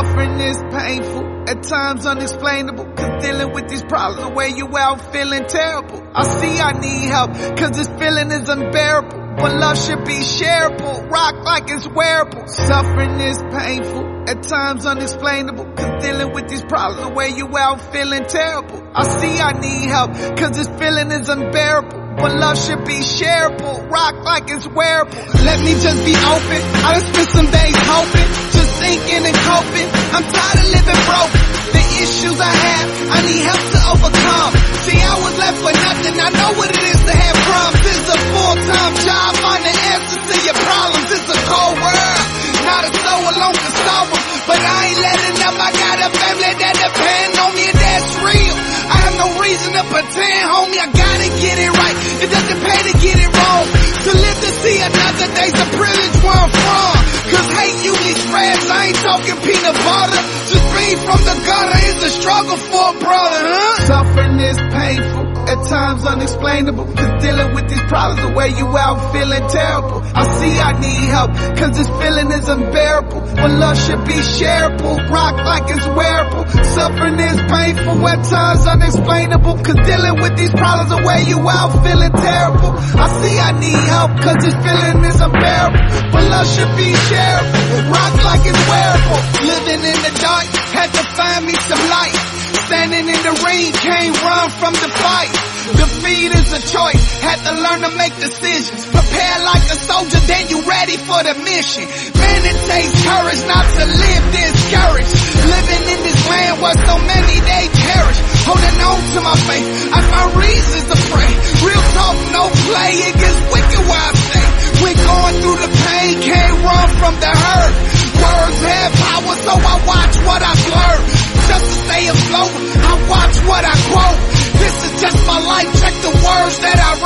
Suffering is painful, at times unexplainable, cause dealing with these problems the way you out feeling terrible. I see I need help, cause this feeling is unbearable, but love should be shareable, rock like it's wearable. Suffering is painful, at times unexplainable, cause dealing with these problems the way you out feeling terrible. I see I need help, cause this feeling is unbearable, but love should be shareable, rock like it's wearable. Let me just be open, I done spent some days hoping, just thinking and coping. I'm tired of living broke, the issues I have, I need help to overcome. See, I was left with nothing, I know what it is to have crumbs. It's a full-time job, find the answers to your problems. It's a cold world, not a soul alone can solve them, but I ain't letting up, I got a family that depend on me, and that's real. I have no reason to pretend, homie, I gotta get it right. It doesn't pay to get it wrong. To live to see another day's a privilege where I'm from. Cause hate usually spreads, I ain't talking peanut butter. Just feed from the gutter, it's a struggle for a brother, huh? Suffering is painful, at times unexplainable, cause dealing with these problems the way you out feeling terrible. I see I need help, cause this feeling is unbearable, but love should be shareable, rock like it's wearable. Suffering is painful, at times unexplainable, cause dealing with these problems the way you out feeling terrible. I see I need help, cause this feeling is unbearable, but love should be shareable, rock like it's wearable. Living in the dark, had to find me some light. Standing in the ring, can't run from the fight. Defeat is a choice, had to learn to make decisions. Prepare like a soldier, then you ready for the mission. Man, it takes courage not to live discouraged. Living in this land where so many they cherish. Holding on to my faith, I find reasons to pray. Real talk, no play, it gets wicked where I stay. We're going through the pain, can't run from the hurt. Words have power, so I watch what I blur. Just to stay afloat, I watch what I quote. This is just my life, check the words that I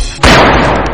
wrote.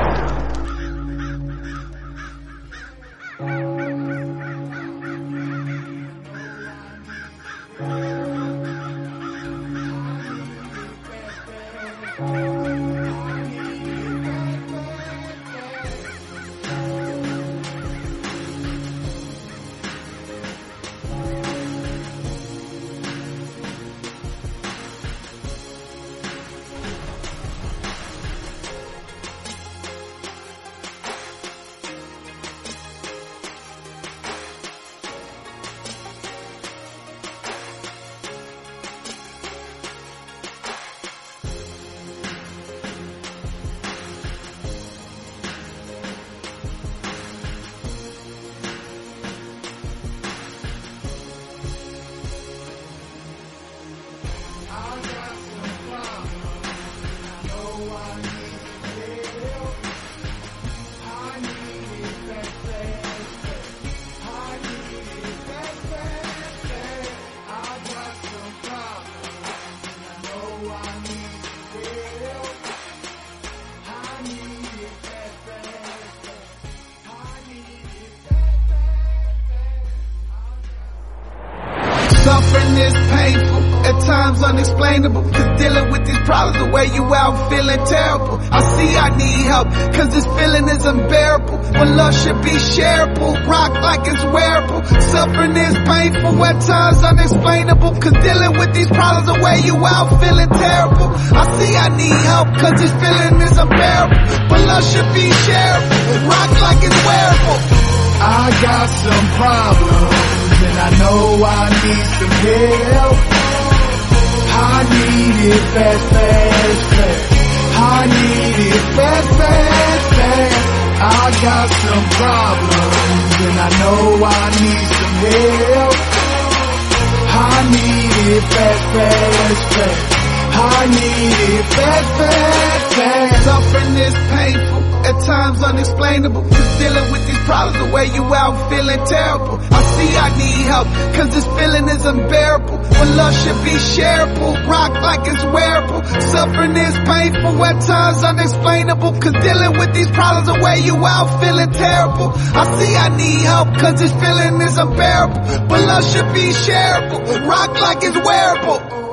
Suffering is painful, at times unexplainable, cause dealing with these problems the way you out feeling terrible. I see I need help, cause this feeling is unbearable, but love should be shareable, rock like it's wearable. Suffering is painful, at times unexplainable, cause dealing with these problems the way you out feeling terrible. I see I need help, cause this feeling is unbearable, but love should be shareable, rock like it's wearable. I got some problems, and I know I need some help. I need it fast, fast, fast. I need it fast, fast, fast. I got some problems, and I know I need some help. I need it fast, fast, fast. I need it fast, fast, fast. Suffering is painful, at times unexplainable, cause dealing with these problems the way you out feeling terrible. I see I need help, cause this feeling is unbearable, but love should be shareable, rock like it's wearable. Suffering is painful, at times unexplainable, cause dealing with these problems the way you out feeling terrible. I see I need help, cause this feeling is unbearable, but love should be shareable, rock like it's wearable.